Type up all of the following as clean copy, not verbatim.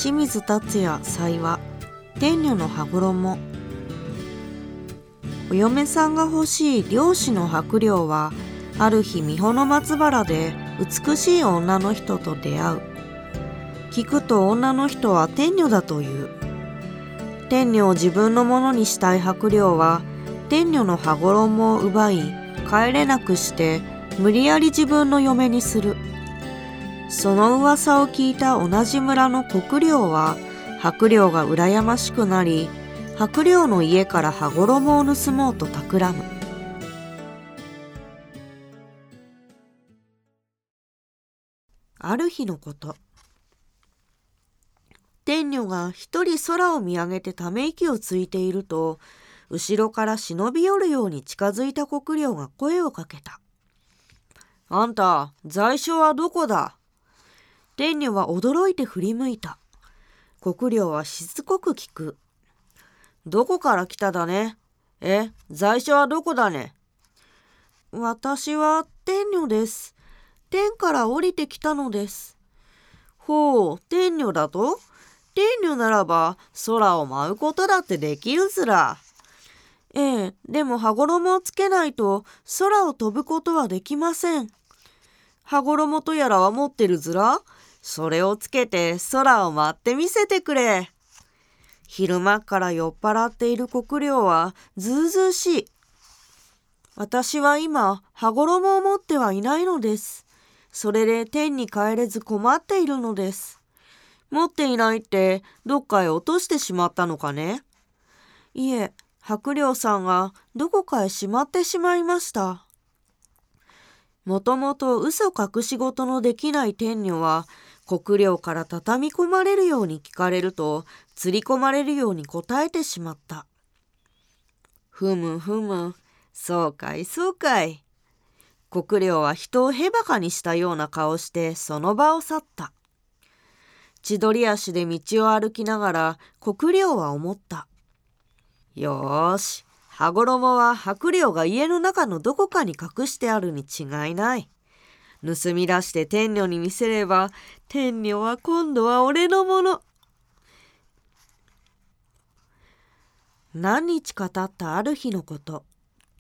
清水達也祭話天女の羽衣。お嫁さんが欲しい漁師の伯領はある日三保の松原で美しい女の人と出会う。聞くと女の人は天女だという。天女を自分のものにしたい伯領は天女の羽衣を奪い帰れなくして無理やり自分の嫁にする。その噂を聞いた同じ村の国領は伯領が羨ましくなり伯領の家から羽衣を盗もうと企む。ある日のこと、天女が一人空を見上げてため息をついていると、後ろから忍び寄るように近づいた国領が声をかけた。あんた、在所はどこだ？天女は驚いて振り向いた。国領はしつこく聞く。どこから来ただね？在所はどこだね？私は天女です。天から降りてきたのです。ほう、天女だと？天女ならば空を舞うことだってできるずら。でも羽衣をつけないと空を飛ぶことはできません。羽衣とやらは持ってるずら。それをつけて空を舞ってみせてくれ。昼間から酔っ払っている国領はずうずうしい。私は今羽衣を持ってはいないのです。それで天に帰れず困っているのです。持っていないってどっかへ落としてしまったのかね？いえ、伯領さんがどこかへしまってしまいました。もともと嘘隠し事のできない天女は国領から畳み込まれるように聞かれると釣り込まれるように答えてしまった。ふむふむ、そうかいそうかい。国領は人をへばかにしたような顔してその場を去った。千鳥足で道を歩きながら国領は思った。よーし、羽衣は伯領が家の中のどこかに隠してあるに違いない。盗み出して天女に見せれば、天女は今度は俺のもの。何日か経ったある日のこと。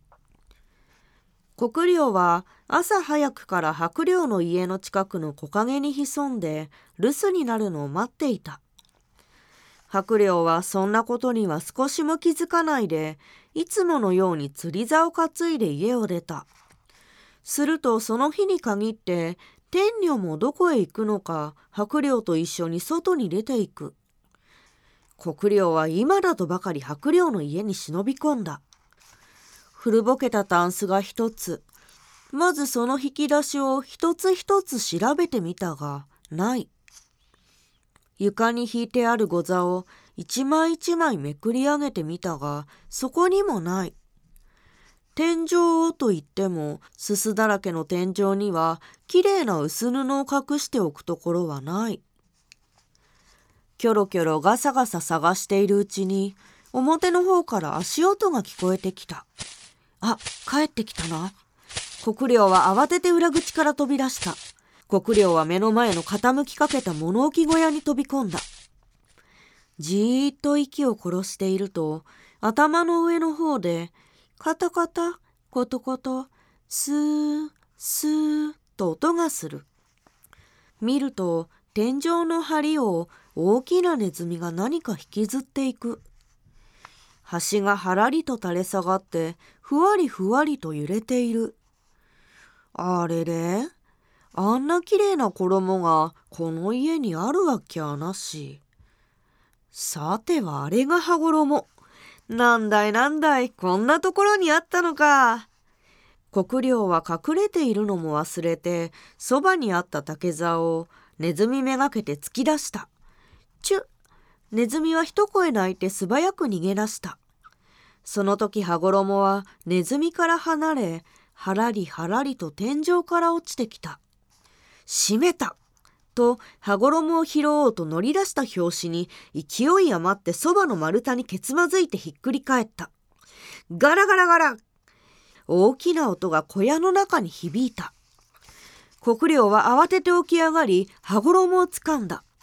国領は朝早くから伯領の家の近くの木陰に潜んで留守になるのを待っていた。伯領はそんなことには少しも気づかないで、いつものように釣り竿を担いで家を出た。するとその日に限って天女もどこへ行くのか伯領と一緒に外に出ていく。国領は今だとばかり伯領の家に忍び込んだ。古ぼけたタンスが一つ。まずその引き出しを一つ一つ調べてみたがない。床に引いてある御座を一枚一枚めくり上げてみたがそこにもない。天井をと言ってもすすだらけの天井にはきれいな薄布を隠しておくところはない。キョロキョロガサガサ探しているうちに表の方から足音が聞こえてきた。あ、帰ってきたな。国領は慌てて裏口から飛び出した。国領は目の前の傾きかけた物置小屋に飛び込んだ。じーっと息を殺していると頭の上の方でカタカタコトコトスースーと音がする。見ると天井の梁を大きなネズミが何か引きずっていく。端がはらりと垂れ下がってふわりふわりと揺れている。あれれ、あんなきれいな衣がこの家にあるわけはなし。さてはあれが羽衣。なんだいなんだい、こんなところにあったのか。国領は隠れているのも忘れて、そばにあった竹竿をネズミめがけて突き出した。チュッ、ネズミは一声鳴いて素早く逃げ出した。その時羽衣はネズミから離れ、はらりはらりと天井から落ちてきた。閉めたと羽衣を拾おうと乗り出した拍子に勢い余ってそばの丸太にけつまずいてひっくり返った。ガラガラガラ。大きな音が小屋の中に響いた。国領は慌てて起き上がり羽衣をつかんだ。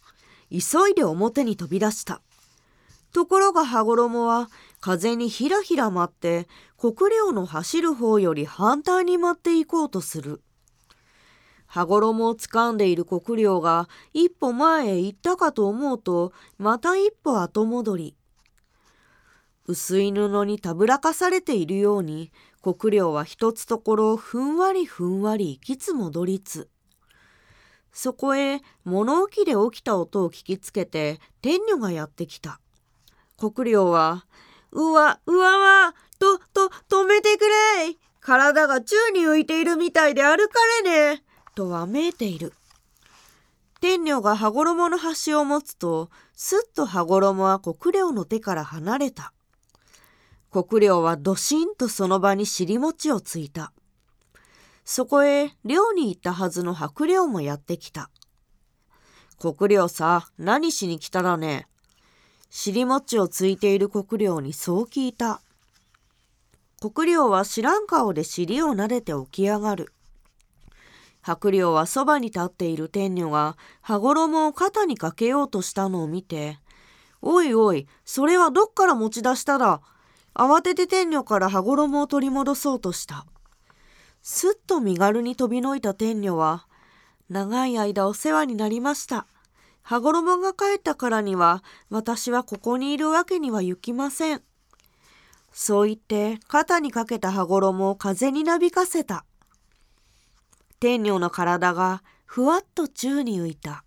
急いで表に飛び出した。ところが羽衣は風にひらひら舞って国領の走る方より反対に舞っていこうとする。羽衣を掴んでいる国領が一歩前へ行ったかと思うと、また一歩後戻り。薄い布にたぶらかされているように、国領は一つところをふんわりふんわり行きつ戻りつ。そこへ物置で起きた音を聞きつけて天女がやってきた。国領は、うわ止めてくれ、体が宙に浮いているみたいで歩かれねえ、とわめいている。天女が羽衣の端を持つと、すっと羽衣は国領の手から離れた。国領はどしんとその場に尻餅をついた。そこへ漁に行ったはずの白領もやってきた。国領さ、何しに来たらね。尻餅をついている国領にそう聞いた。国領は知らん顔で尻を撫でて起き上がる。白領はそばに立っている天女が羽衣を肩にかけようとしたのを見て、おいおい、それはどっから持ち出しただ。慌てて天女から羽衣を取り戻そうとした。すっと身軽に飛びのいた天女は、長い間お世話になりました。羽衣が帰ったからには、私はここにいるわけには行きません。そう言って肩にかけた羽衣を風になびかせた。天女の体がふわっと宙に浮いた。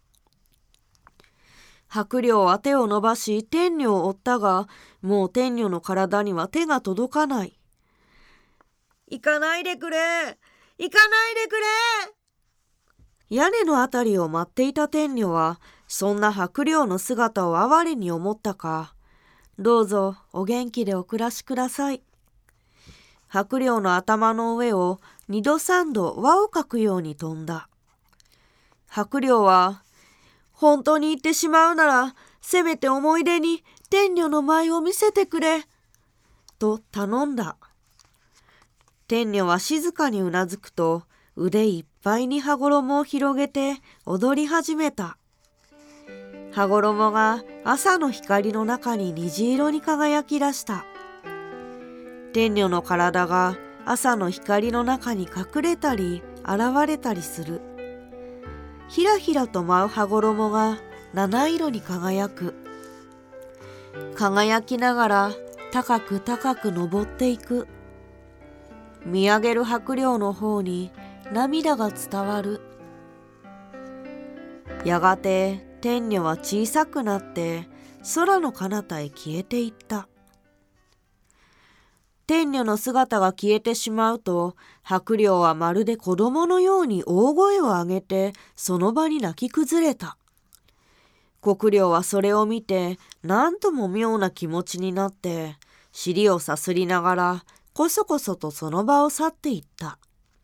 白領は手を伸ばし天女を追ったが、もう天女の体には手が届かない。行かないでくれ、行かないでくれ。屋根のあたりを待っていた天女は、そんな白領の姿を哀れに思ったか、どうぞお元気でお暮らしください。白領の頭の上を2度3度輪をかくように飛んだ。白領は、本当に行ってしまうなら、せめて思い出に天女の舞を見せてくれ、と頼んだ。天女は静かにうなずくと、腕いっぱいに羽衣を広げて踊り始めた。羽衣が朝の光の中に虹色に輝き出した。天女の体が朝の光の中に隠れたり現れたりする。ひらひらと舞う羽衣が七色に輝く。輝きながら高く高く登っていく。見上げる白領の方に涙が伝わる。やがて天女は小さくなって空の彼方へ消えていった。天女の姿が消えてしまうと、白領はまるで子供のように大声を上げてその場に泣き崩れた。国領はそれを見てなんとも妙な気持ちになって、尻をさすりながらこそこそとその場を去っていった。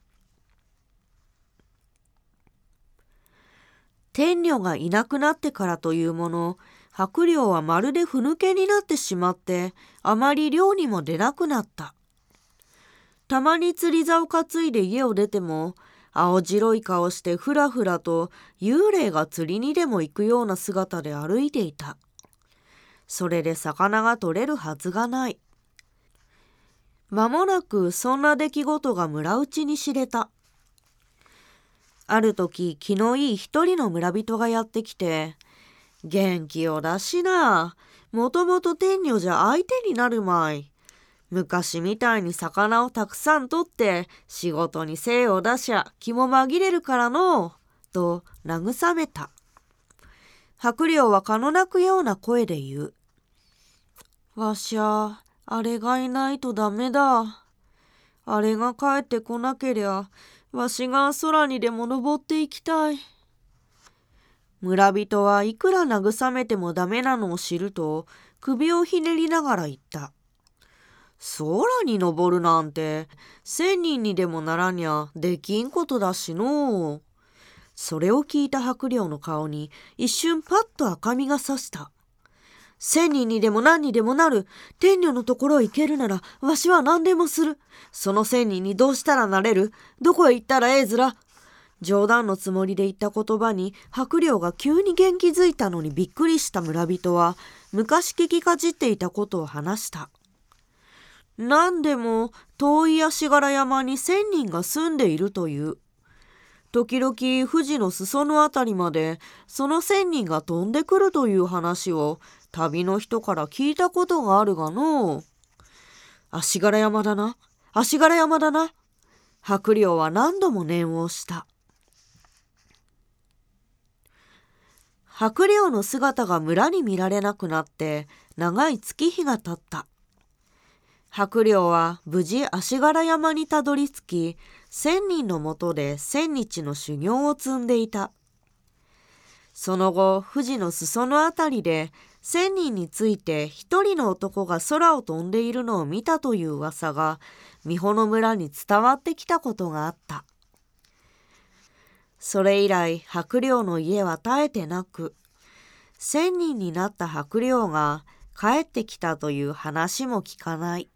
天女がいなくなってからというもの、白領はまるでふぬけになってしまって、あまり漁にも出なくなった。たまに釣り竿を担いで家を出ても、青白い顔してふらふらと幽霊が釣りにでも行くような姿で歩いていた。それで魚が取れるはずがない。間もなくそんな出来事が村内に知れた。ある時、気のいい一人の村人がやってきて、元気を出しな。もともと天女じゃ相手になるまい。昔みたいに魚をたくさん取って仕事に精を出しゃ気も紛れるからの、と慰めた。白領は蚊の鳴くような声で言う。わしゃ、あれがいないとダメだ。あれが帰ってこなけりゃ、わしが空にでも登っていきたい。村人はいくら慰めてもダメなのを知ると、首をひねりながら言った。空に登るなんて、1000人にでもならにゃできんことだしのう。それを聞いた白領の顔に一瞬パッと赤みがさした。1000人にでも何にでもなる。天女のところへ行けるなら、わしは何でもする。その1000人にどうしたらなれる？どこへ行ったらええずら？ 冗談のつもりで言った言葉に伯領が急に元気づいたのにびっくりした村人は昔聞きかじっていたことを話した。なんでも遠い足柄山に1000人が住んでいるという。時々富士の裾のあたりまでその1000人が飛んでくるという話を旅の人から聞いたことがあるがのう。足柄山だな、足柄山だな。伯領は何度も念を押した。伯領の姿が村に見られなくなって長い月日が経った。伯領は無事足柄山にたどり着き、1000人のもとで1000日の修行を積んでいた。その後、富士の裾のあたりで1000人について一人の男が空を飛んでいるのを見たという噂が美保の村に伝わってきたことがあった。それ以来、伯領の家は絶えてなく、1000人になった伯領が帰ってきたという話も聞かない。